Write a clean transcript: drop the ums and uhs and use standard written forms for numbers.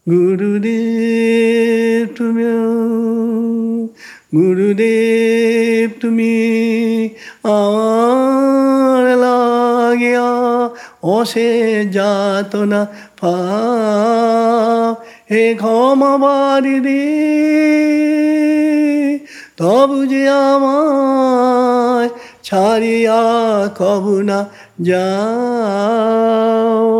গুরুদেব তুমি, গুরুদেব তুমি আমার লাগিয়া অশেষ যাতনা পাও, হে ক্ষমা বারিধি তবু যে আমায় ছাড়িয়া কবু না যাও।